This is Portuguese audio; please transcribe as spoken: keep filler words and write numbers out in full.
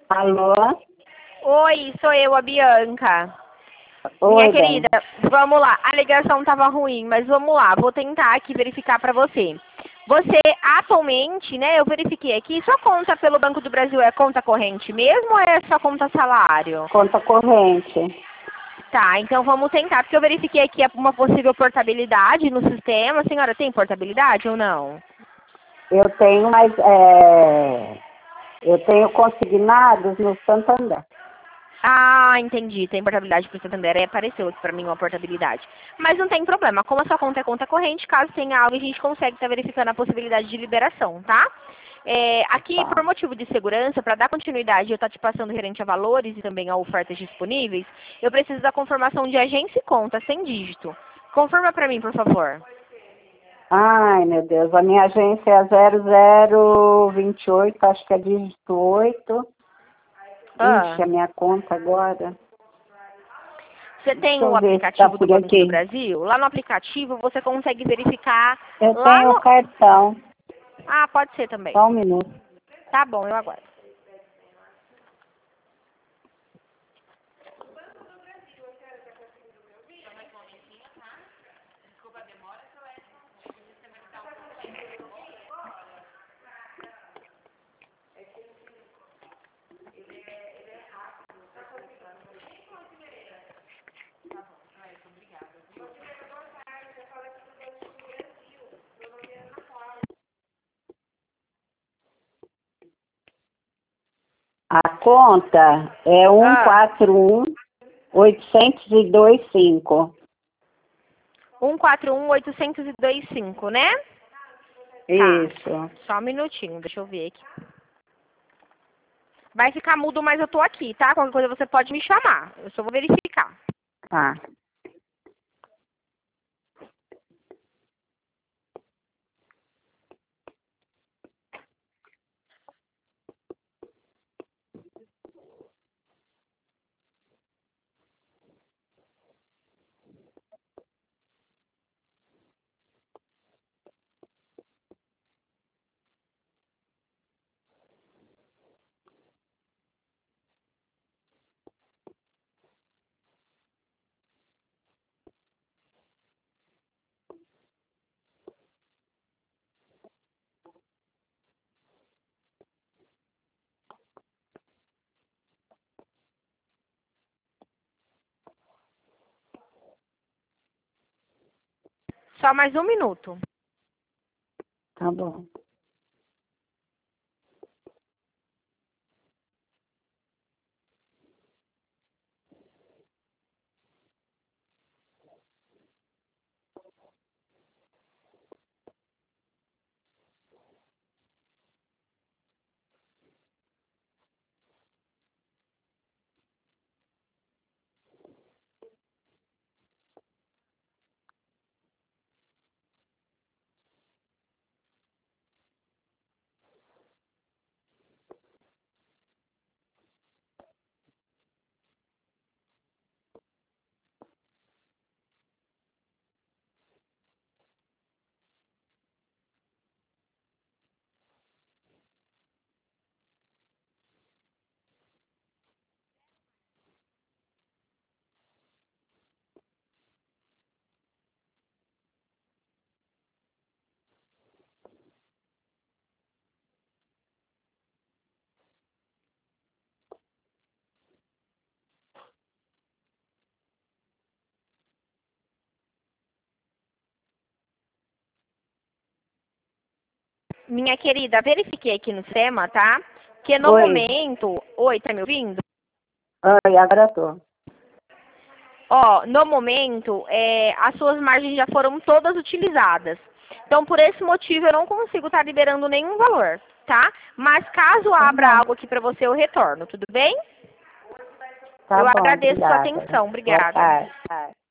Alô? Oi, sou eu, a Bianca. Oi, Minha bem. querida, vamos lá. A ligação estava ruim, mas vamos lá. Vou tentar aqui verificar para você. Você, atualmente, né, eu verifiquei aqui, sua conta pelo Banco do Brasil é conta corrente mesmo ou é sua conta salário? Conta corrente. Tá, então vamos tentar, porque eu verifiquei aqui uma possível portabilidade no sistema. A senhora tem portabilidade ou não? Eu tenho, mas é, eu tenho consignados no Santander. Ah, entendi. Tem portabilidade para o Santander. Aí apareceu aqui para mim uma portabilidade. Mas não tem problema. Como a sua conta é conta corrente, caso tenha algo, a gente consegue estar verificando a possibilidade de liberação, tá? É, aqui, Tá. por motivo de segurança, para dar continuidade, eu estar te passando referente a valores e também a ofertas disponíveis, eu preciso da confirmação de agência e conta, sem dígito. Confirma para mim, por favor. Ai, meu Deus, a minha agência é zero zero vinte e oito, acho que é dígito oito. Ah, Ixi, a minha conta agora. você Deixa tem o eu ver se tá aplicativo do por Banco do aqui. Brasil? Lá no aplicativo você consegue verificar Eu lá tenho o no... cartão. Ah, pode ser também. Só um minuto. Tá bom, eu aguardo. A conta é um Ah, quatro um oito dois cinco. um quatro um oito dois cinco, né? Tá. Isso. Só um minutinho, deixa eu ver aqui. Vai ficar mudo, mas eu tô aqui, tá? Qualquer coisa você pode me chamar. Eu só vou verificar. Tá. Só mais um minuto. Tá bom. Minha querida, verifiquei aqui no SEMA, tá? Que no Oi. momento... Oi, tá me ouvindo? Oi, agora tô. Ó, no momento, é, as suas margens já foram todas utilizadas. Então, por esse motivo, eu não consigo estar liberando nenhum valor, tá? Mas caso Tá abra bom. algo aqui para você, eu retorno, tudo bem? Tá Eu bom, agradeço sua obrigada. atenção. Boa Obrigada. tarde.